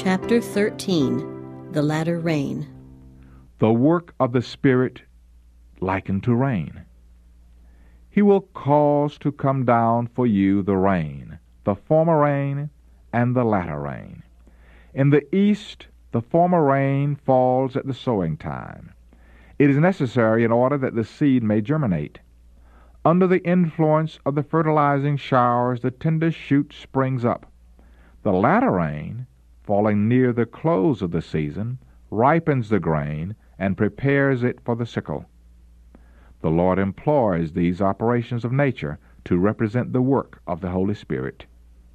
Chapter 13. The Latter Rain. The work of the Spirit likened to rain. He will cause to come down for you the rain, the former rain and the latter rain. In the east, the former rain falls at the sowing time. It is necessary in order that the seed may germinate. Under the influence of the fertilizing showers, the tender shoot springs up. The latter rain, falling near the close of the season, ripens the grain and prepares it for the sickle. The Lord employs these operations of nature to represent the work of the Holy Spirit.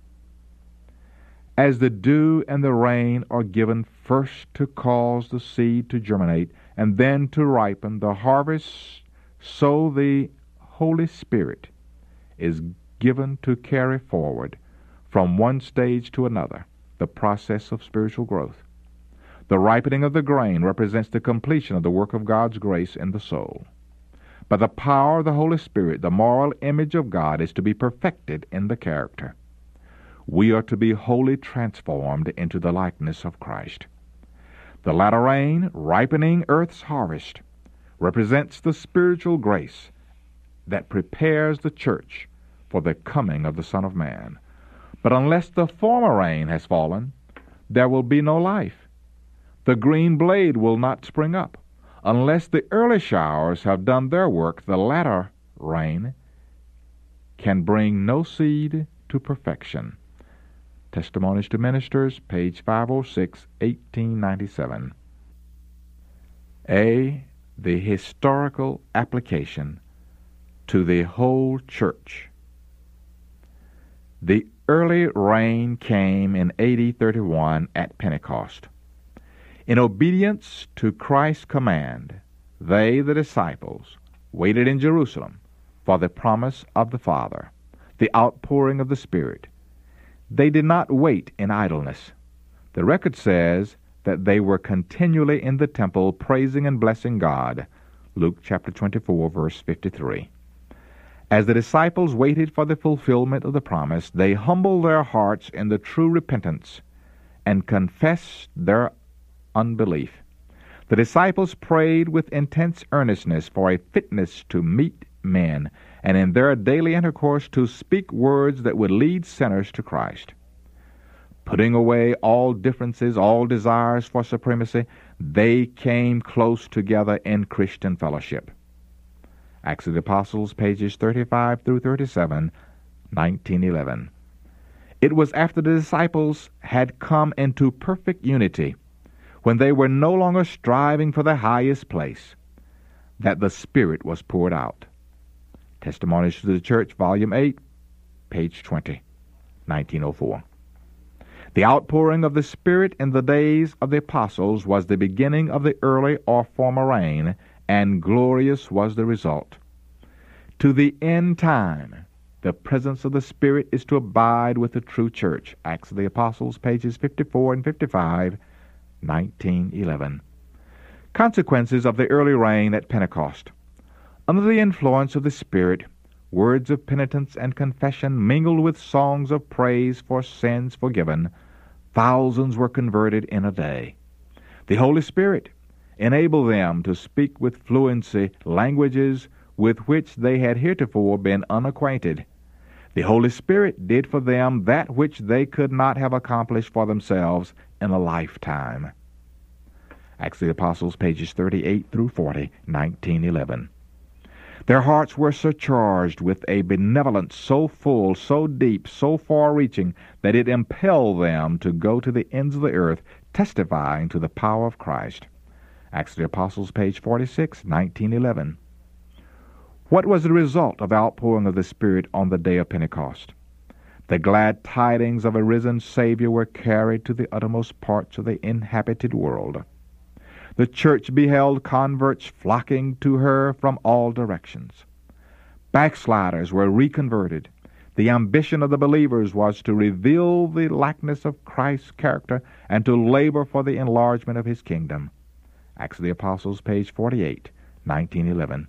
As the dew and the rain are given first to cause the seed to germinate and then to ripen the harvest, so the Holy Spirit is given to carry forward from one stage to another the process of spiritual growth. The ripening of the grain represents the completion of the work of God's grace in the soul. By the power of the Holy Spirit, the moral image of God is to be perfected in the character. We are to be wholly transformed into the likeness of Christ. The latter rain, ripening earth's harvest, represents the spiritual grace that prepares the church for the coming of the Son of Man. But unless the former rain has fallen, there will be no life. The green blade will not spring up. Unless the early showers have done their work, the latter rain can bring no seed to perfection. Testimonies to Ministers, page 506, 1897. A. The historical application to the whole church. The early rain came in AD 31 at Pentecost. In obedience to Christ's command, they, the disciples, waited in Jerusalem for the promise of the Father, the outpouring of the Spirit. They did not wait in idleness. The record says that they were continually in the temple praising and blessing God. Luke chapter 24, verse 53. As the disciples waited for the fulfillment of the promise, they humbled their hearts in the true repentance and confessed their unbelief. The disciples prayed with intense earnestness for a fitness to meet men, and in their daily intercourse to speak words that would lead sinners to Christ. Putting away all differences, all desires for supremacy, they came close together in Christian fellowship. Acts of the Apostles, pages 35 through 37, 1911. It was after the disciples had come into perfect unity, when they were no longer striving for the highest place, that the Spirit was poured out. Testimonies to the Church, Volume 8, page 20, 1904. The outpouring of the Spirit in the days of the apostles was the beginning of the early or former rain, and glorious was the result. To the end time, the presence of the Spirit is to abide with the true church. Acts of the Apostles, pages 54 and 55, 1911. Consequences of the early rain at Pentecost. Under the influence of the Spirit, words of penitence and confession mingled with songs of praise for sins forgiven, thousands were converted in a day. The Holy Spirit enabled them to speak with fluency languages with which they had heretofore been unacquainted. The Holy Spirit did for them that which they could not have accomplished for themselves in a lifetime. Acts of the Apostles, pages 38 through 40, 1911. Their hearts were surcharged with a benevolence so full, so deep, so far-reaching, that it impelled them to go to the ends of the earth, testifying to the power of Christ. Acts of the Apostles, page 46, 1911. What was the result of the outpouring of the Spirit on the day of Pentecost? The glad tidings of a risen Savior were carried to the uttermost parts of the inhabited world. The church beheld converts flocking to her from all directions. Backsliders were reconverted. The ambition of the believers was to reveal the likeness of Christ's character and to labor for the enlargement of His kingdom. Acts of the Apostles, page 48, 1911.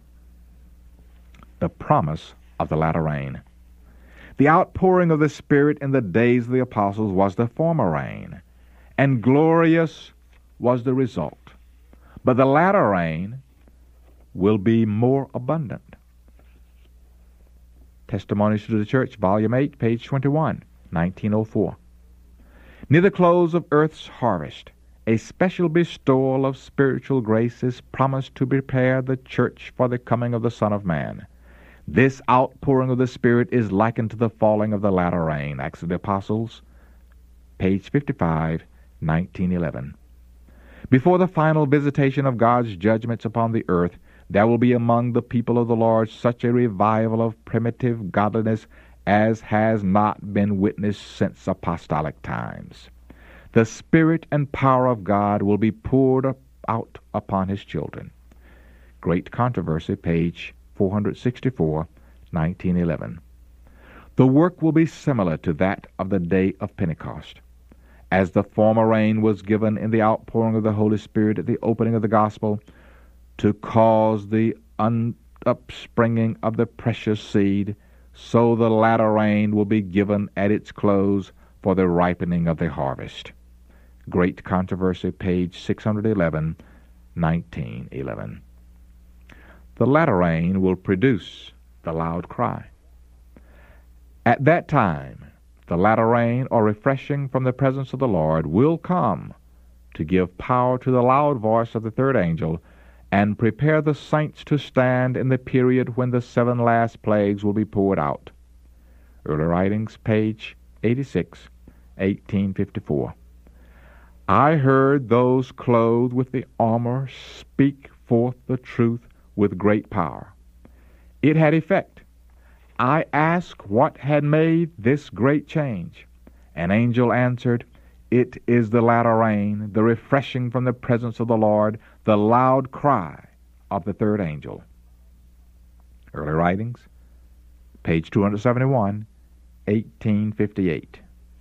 The promise of the latter rain. The outpouring of the Spirit in the days of the apostles was the former rain, and glorious was the result. But the latter rain will be more abundant. Testimonies to the Church, Volume 8, page 21, 1904. Near the close of earth's harvest, a special bestowal of spiritual grace is promised to prepare the church for the coming of the Son of Man. This outpouring of the Spirit is likened to the falling of the latter rain. Acts of the Apostles, page 55, 1911. Before the final visitation of God's judgments upon the earth, there will be among the people of the Lord such a revival of primitive godliness as has not been witnessed since apostolic times. The Spirit and power of God will be poured out upon His children. Great Controversy, page 464, 1911. The work will be similar to that of the day of Pentecost. As the former rain was given in the outpouring of the Holy Spirit at the opening of the gospel, to cause the upspringing of the precious seed, so the latter rain will be given at its close for the ripening of the harvest. Great Controversy, page 611, 1911. The latter rain will produce the loud cry. At that time, the latter rain, or refreshing from the presence of the Lord, will come to give power to the loud voice of the third angel and prepare the saints to stand in the period when the 7 last plagues will be poured out. Early Writings, page 86, 1854. I heard those clothed with the armor speak forth the truth with great power. It had effect. I asked what had made this great change. An angel answered, It is the latter rain, the refreshing from the presence of the Lord, the loud cry of the third angel. Early Writings, page 271, 1858.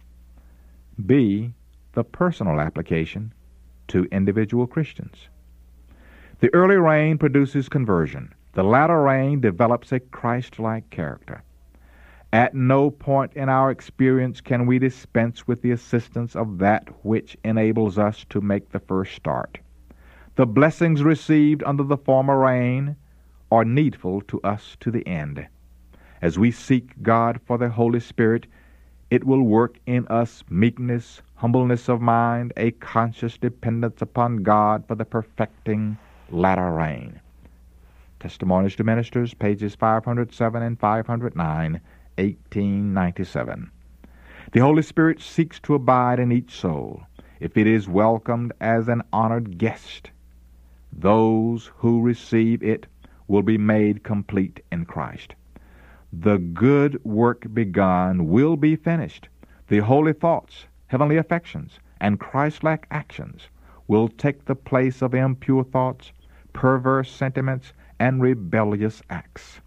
B. The personal application to individual Christians. The early rain produces conversion. The latter rain develops a Christ-like character. At no point in our experience can we dispense with the assistance of that which enables us to make the first start. The blessings received under the former rain are needful to us to the end. As we seek God for the Holy Spirit, it will work in us meekness, humbleness of mind, a conscious dependence upon God for the perfecting latter rain. Testimonies to Ministers, pages 507 and 509, 1897. The Holy Spirit seeks to abide in each soul. If it is welcomed as an honored guest, those who receive it will be made complete in Christ. The good work begun will be finished. The holy thoughts, heavenly affections, and Christ-like actions will take the place of impure thoughts, perverse sentiments, and rebellious acts.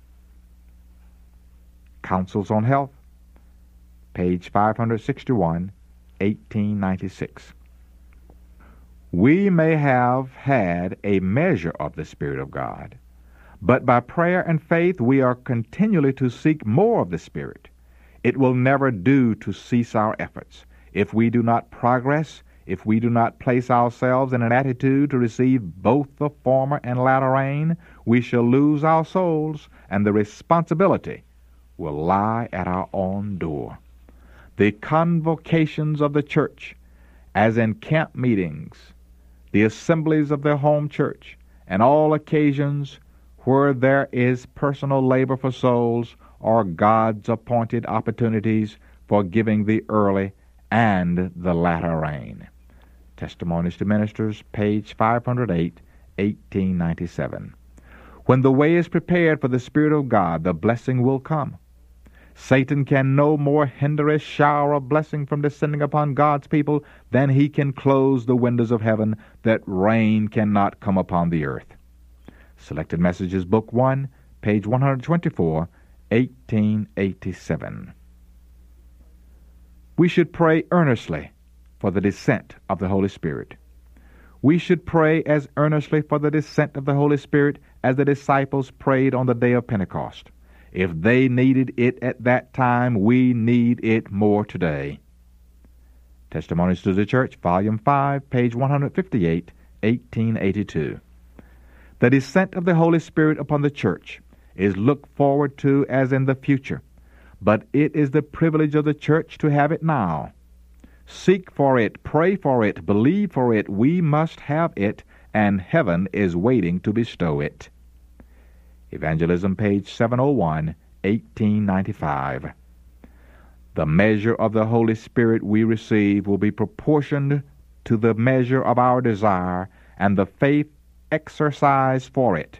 Counsels on Health, page 561, 1896. We may have had a measure of the Spirit of God, but by prayer and faith we are continually to seek more of the Spirit. It will never do to cease our efforts. If we do not progress, if we do not place ourselves in an attitude to receive both the former and latter rain, we shall lose our souls, and the responsibility will lie at our own door. The convocations of the church, as in camp meetings, the assemblies of the home church, and all occasions where there is personal labor for souls, are God's appointed opportunities for giving the early and the latter rain. Testimonies to Ministers, page 508, 1897. When the way is prepared for the Spirit of God, the blessing will come. Satan can no more hinder a shower of blessing from descending upon God's people than he can close the windows of heaven, that rain cannot come upon the earth. Selected Messages, Book 1, page 124, 1887. We should pray earnestly for the descent of the Holy Spirit. We should pray as earnestly for the descent of the Holy Spirit as the disciples prayed on the day of Pentecost. If they needed it at that time, we need it more today. Testimonies to the Church, Volume 5, page 158, 1882. The descent of the Holy Spirit upon the Church is looked forward to as in the future, but it is the privilege of the Church to have it now. Seek for it, pray for it, believe for it. We must have it, and heaven is waiting to bestow it. Evangelism, page 701, 1895. The measure of the Holy Spirit we receive will be proportioned to the measure of our desire and the faith exercised for it,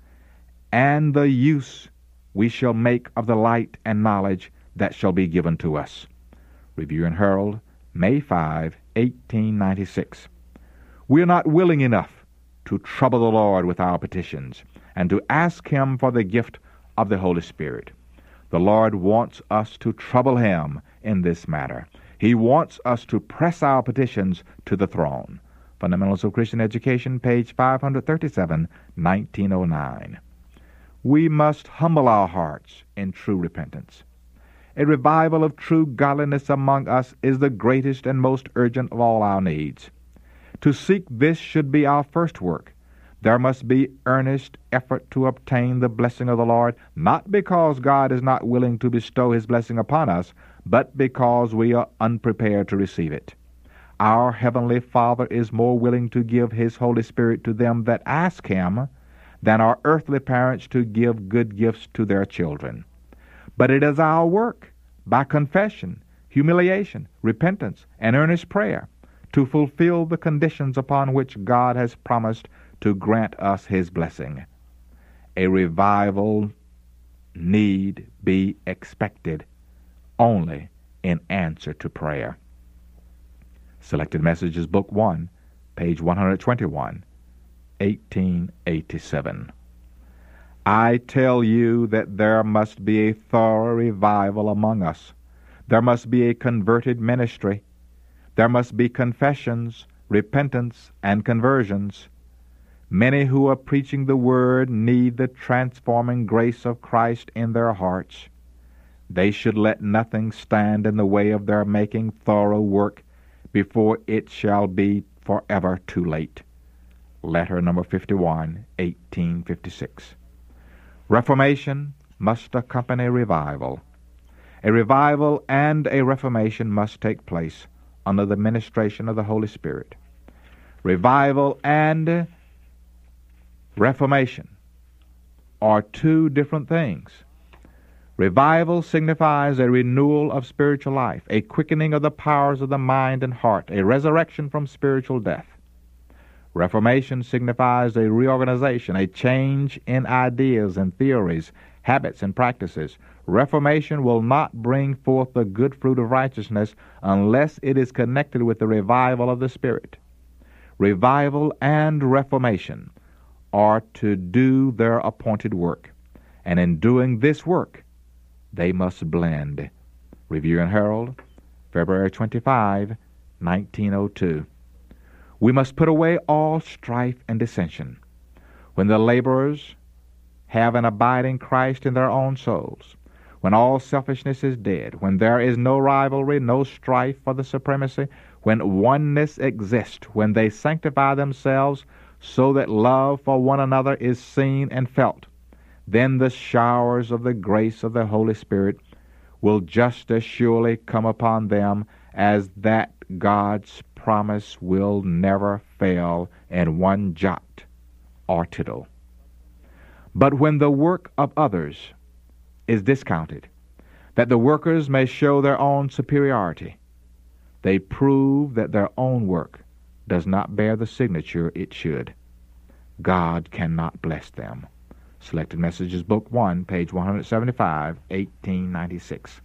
and the use we shall make of the light and knowledge that shall be given to us. Review and Herald, May 5, 1896. We are not willing enough to trouble the Lord with our petitions and to ask Him for the gift of the Holy Spirit. The Lord wants us to trouble Him in this matter. He wants us to press our petitions to the throne. Fundamentals of Christian Education, page 537, 1909. We must humble our hearts in true repentance. A revival of true godliness among us is the greatest and most urgent of all our needs. To seek this should be our first work. There must be earnest effort to obtain the blessing of the Lord, not because God is not willing to bestow His blessing upon us, but because we are unprepared to receive it. Our Heavenly Father is more willing to give His Holy Spirit to them that ask Him than our earthly parents to give good gifts to their children. But it is our work, by confession, humiliation, repentance, and earnest prayer, to fulfill the conditions upon which God has promised to grant us His blessing. A revival need be expected only in answer to prayer. Selected Messages, Book 1, page 121, 1887. I tell you that there must be a thorough revival among us. There must be a converted ministry. There must be confessions, repentance, and conversions. Many who are preaching the Word need the transforming grace of Christ in their hearts. They should let nothing stand in the way of their making thorough work before it shall be forever too late. Letter number 51, 1856. Reformation must accompany revival. A revival and a reformation must take place under the ministration of the Holy Spirit. Revival and reformation are two different things. Revival signifies a renewal of spiritual life, a quickening of the powers of the mind and heart, a resurrection from spiritual death. Reformation signifies a reorganization, a change in ideas and theories, habits and practices. Reformation will not bring forth the good fruit of righteousness unless it is connected with the revival of the Spirit. Revival and reformation are to do their appointed work, and in doing this work, they must blend. Review and Herald, February 25, 1902. We must put away all strife and dissension. When the laborers have an abiding Christ in their own souls, when all selfishness is dead, when there is no rivalry, no strife for the supremacy, when oneness exists, when they sanctify themselves so that love for one another is seen and felt, then the showers of the grace of the Holy Spirit will just as surely come upon them as that God's promise will never fail in one jot or tittle. But when the work of others is discounted, that the workers may show their own superiority, they prove that their own work does not bear the signature it should. God cannot bless them. Selected Messages, Book 1, page 175, 1896.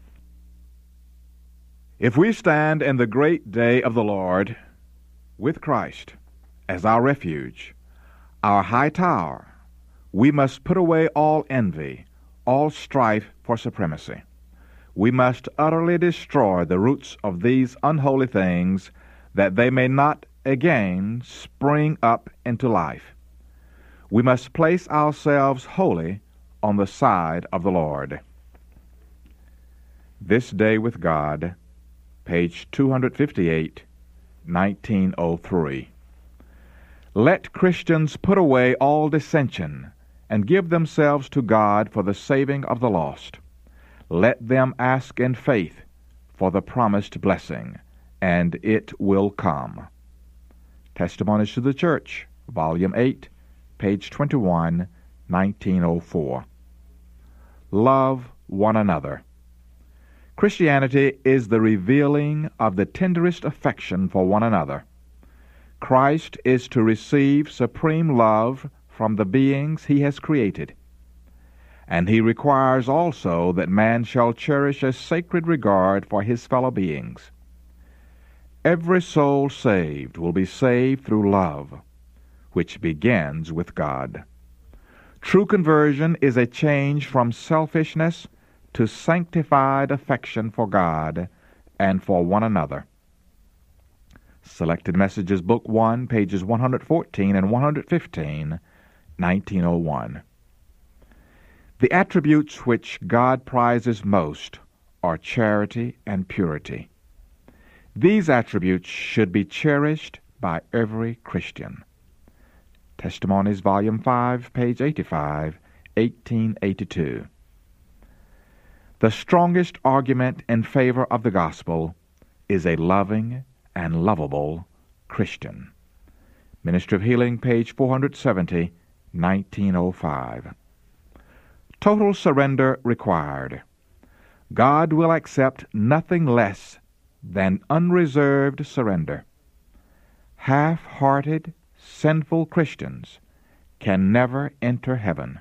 If we stand in the great day of the Lord with Christ as our refuge, our high tower, we must put away all envy, all strife for supremacy. We must utterly destroy the roots of these unholy things, that they may not again spring up into life. We must place ourselves wholly on the side of the Lord. This day with God page 258, 1903. Let Christians put away all dissension and give themselves to God for the saving of the lost. Let them ask in faith for the promised blessing, and it will come. Testimonies to the Church, Volume 8, page 21, 1904. Love one another. Christianity is the revealing of the tenderest affection for one another. Christ is to receive supreme love from the beings he has created, and he requires also that man shall cherish a sacred regard for his fellow beings. Every soul saved will be saved through love, which begins with God. True conversion is a change from selfishness to sanctified affection for God and for one another. Selected Messages, Book 1, pages 114 and 115, 1901. The attributes which God prizes most are charity and purity. These attributes should be cherished by every Christian. Testimonies, Volume 5, page 85, 1882. The strongest argument in favor of the gospel is a loving and lovable Christian. Ministry of Healing, page 470, 1905. Total surrender required. God will accept nothing less than unreserved surrender. Half-hearted, sinful Christians can never enter heaven.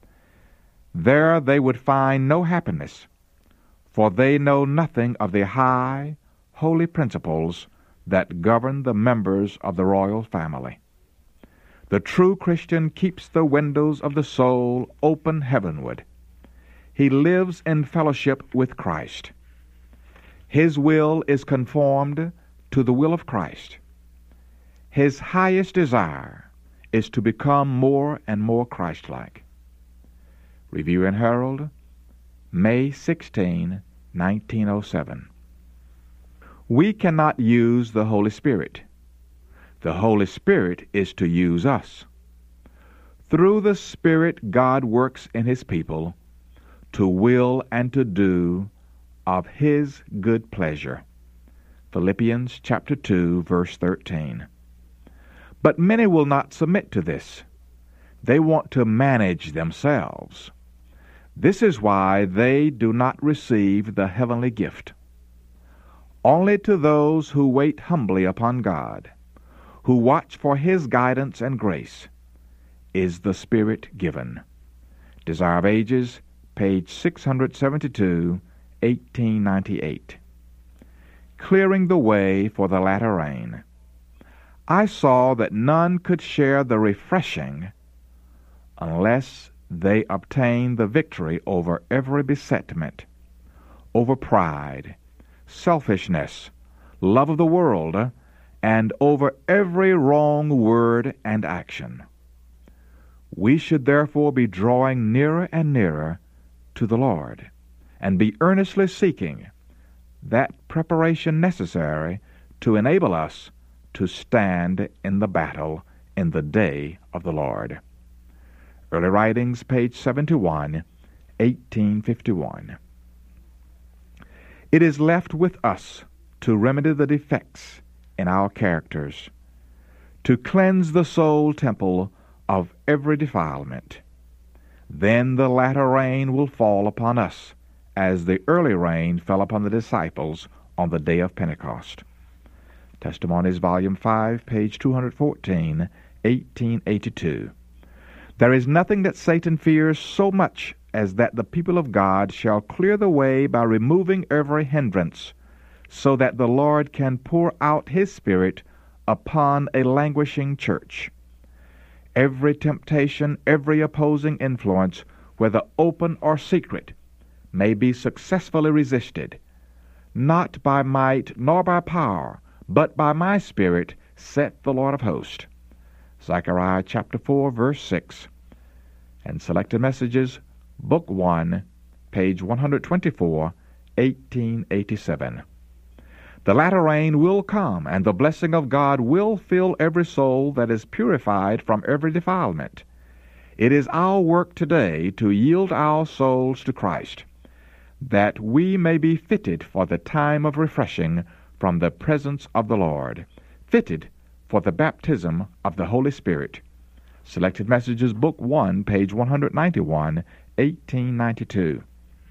There they would find no happiness, for they know nothing of the high, holy principles that govern the members of the royal family. The true Christian keeps the windows of the soul open heavenward. He lives in fellowship with Christ. His will is conformed to the will of Christ. His highest desire is to become more and more Christ-like. Review and Herald, May 16, 1907. We cannot use the Holy Spirit. The Holy Spirit is to use us. Through the Spirit, God works in His people to will and to do of His good pleasure. Philippians chapter 2, verse 13. But many will not submit to this. They want to manage themselves. This is why they do not receive the heavenly gift. Only to those who wait humbly upon God, who watch for His guidance and grace, is the Spirit given. Desire of Ages, page 672, 1898. Clearing the way for the latter rain. I saw that none could share the refreshing unless they obtain the victory over every besetment, over pride, selfishness, love of the world, and over every wrong word and action. We should therefore be drawing nearer and nearer to the Lord, and be earnestly seeking that preparation necessary to enable us to stand in the battle in the day of the Lord. Early Writings, page 71, 1851. It is left with us to remedy the defects in our characters, to cleanse the soul temple of every defilement. Then the latter rain will fall upon us, as the early rain fell upon the disciples on the day of Pentecost. Testimonies, Volume 5, page 214, 1882. There is nothing that Satan fears so much as that the people of God shall clear the way by removing every hindrance, so that the Lord can pour out His Spirit upon a languishing church. Every temptation, every opposing influence, whether open or secret, may be successfully resisted, not by might nor by power, but by my Spirit, saith the Lord of hosts. Zechariah chapter 4, verse 6. And Selected Messages, Book 1, page 124, 1887. The latter rain will come, and the blessing of God will fill every soul that is purified from every defilement. It is our work today to yield our souls to Christ, that we may be fitted for the time of refreshing from the presence of the Lord, fitted for the baptism of the Holy Spirit. Selected Messages, Book 1, page 191, 1892.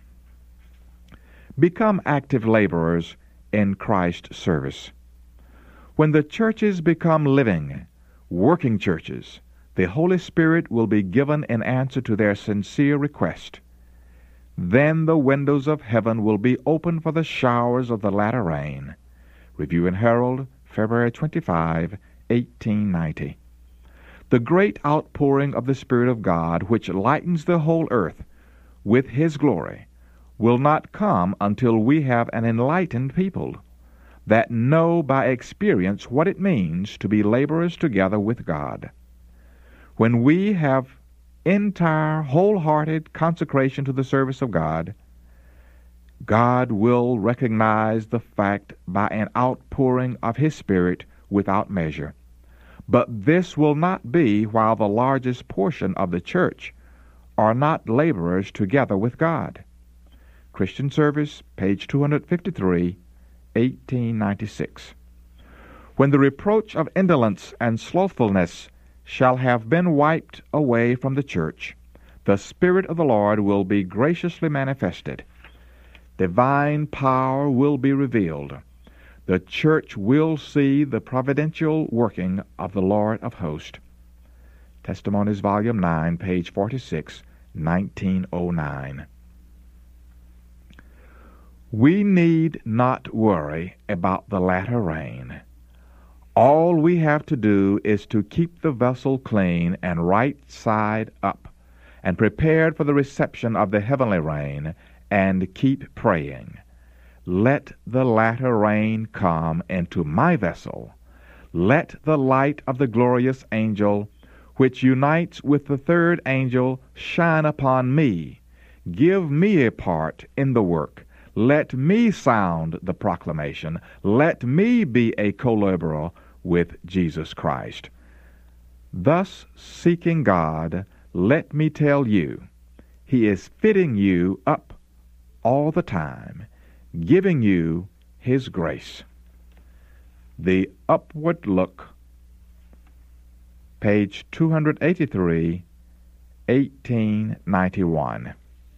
Become active laborers in Christ's service. When the churches become living, working churches, the Holy Spirit will be given in answer to their sincere request. Then the windows of heaven will be open for the showers of the latter rain. Review and Herald, February 25, 1890. The great outpouring of the Spirit of God, which lightens the whole earth with His glory, will not come until we have an enlightened people that know by experience what it means to be laborers together with God. When we have entire, wholehearted consecration to the service of God, God will recognize the fact by an outpouring of His Spirit without measure. But this will not be while the largest portion of the church are not laborers together with God. Christian Service, page 253, 1896. When the reproach of indolence and slothfulness shall have been wiped away from the church, the Spirit of the Lord will be graciously manifested. Divine power will be revealed. The church will see the providential working of the Lord of hosts. Testimonies, Volume 9, page 46, 1909. We need not worry about the latter rain. All we have to do is to keep the vessel clean and right side up, and prepared for the reception of the heavenly rain, and keep praying. Let the latter rain come into my vessel. Let the light of the glorious angel, which unites with the third angel, shine upon me. Give me a part in the work. Let me sound the proclamation. Let me be a co-laborer with Jesus Christ. Thus, seeking God, let me tell you, He is fitting you up all the time, giving you His grace. The Upward Look, page 283, 1891.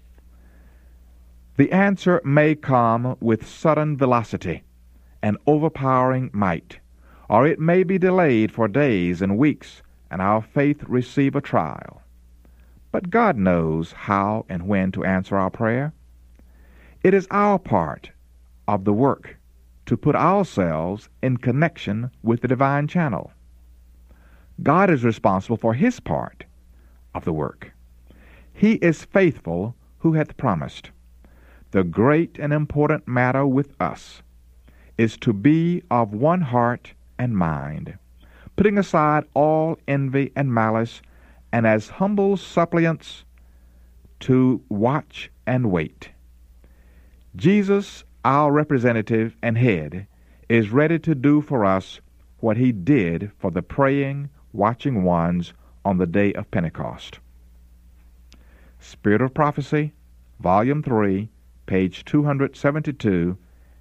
The answer may come with sudden velocity and overpowering might, or it may be delayed for days and weeks, and our faith receive a trial. But God knows how and when to answer our prayer. It is our part of the work to put ourselves in connection with the divine channel. God is responsible for His part of the work. He is faithful who hath promised. The great and important matter with us is to be of one heart and mind, putting aside all envy and malice, and as humble suppliants to watch and wait. Jesus, our representative and head, is ready to do for us what He did for the praying, watching ones on the day of Pentecost. Spirit of Prophecy, Volume 3, page 272,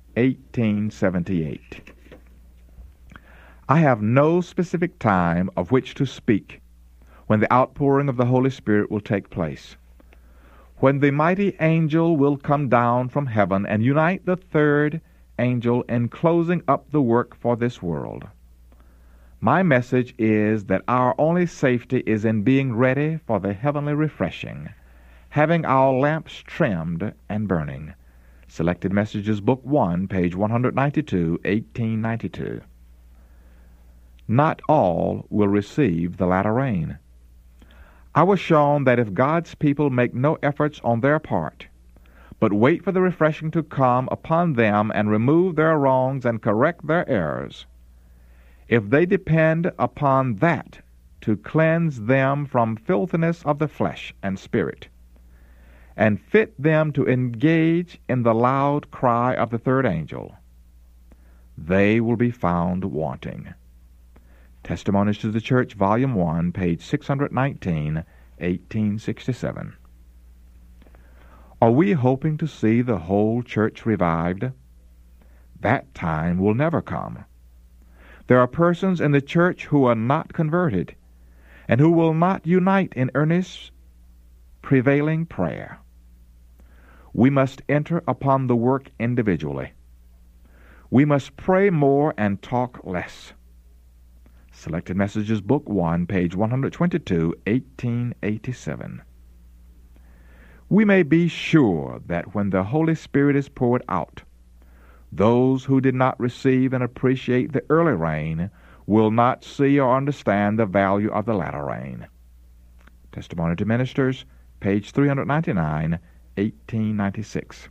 1878. I have no specific time of which to speak when the outpouring of the Holy Spirit will take place, when the mighty angel will come down from heaven and unite the third angel in closing up the work for this world. My message is that our only safety is in being ready for the heavenly refreshing, having our lamps trimmed and burning. Selected Messages, Book 1, page 192, 1892. Not all will receive the latter rain. I was shown that if God's people make no efforts on their part, but wait for the refreshing to come upon them and remove their wrongs and correct their errors, if they depend upon that to cleanse them from filthiness of the flesh and spirit, and fit them to engage in the loud cry of the third angel, they will be found wanting. Testimonies to the Church, Volume 1, page 619, 1867. Are we hoping to see the whole church revived? That time will never come. There are persons in the church who are not converted, and who will not unite in earnest, prevailing prayer. We must enter upon the work individually. We must pray more and talk less. Selected Messages, Book 1, page 122, 1887. We may be sure that when the Holy Spirit is poured out, those who did not receive and appreciate the early rain will not see or understand the value of the latter rain. Testimony to Ministers, page 399, 1896.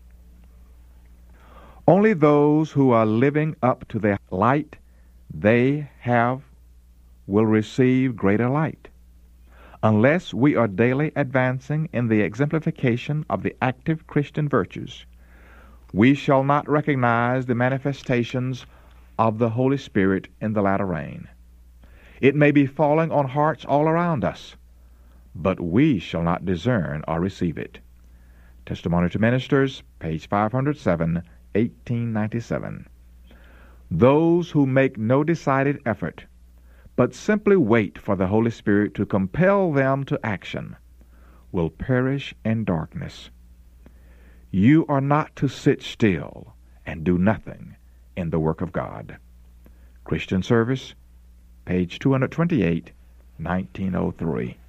Only those who are living up to the light they have will receive greater light. Unless we are daily advancing in the exemplification of the active Christian virtues, we shall not recognize the manifestations of the Holy Spirit in the latter rain. It may be falling on hearts all around us, but we shall not discern or receive it. Testimony to Ministers, page 507, 1897. Those who make no decided effort, but simply wait for the Holy Spirit to compel them to action, will perish in darkness. You are not to sit still and do nothing in the work of God. Christian Service, page 228, 1903.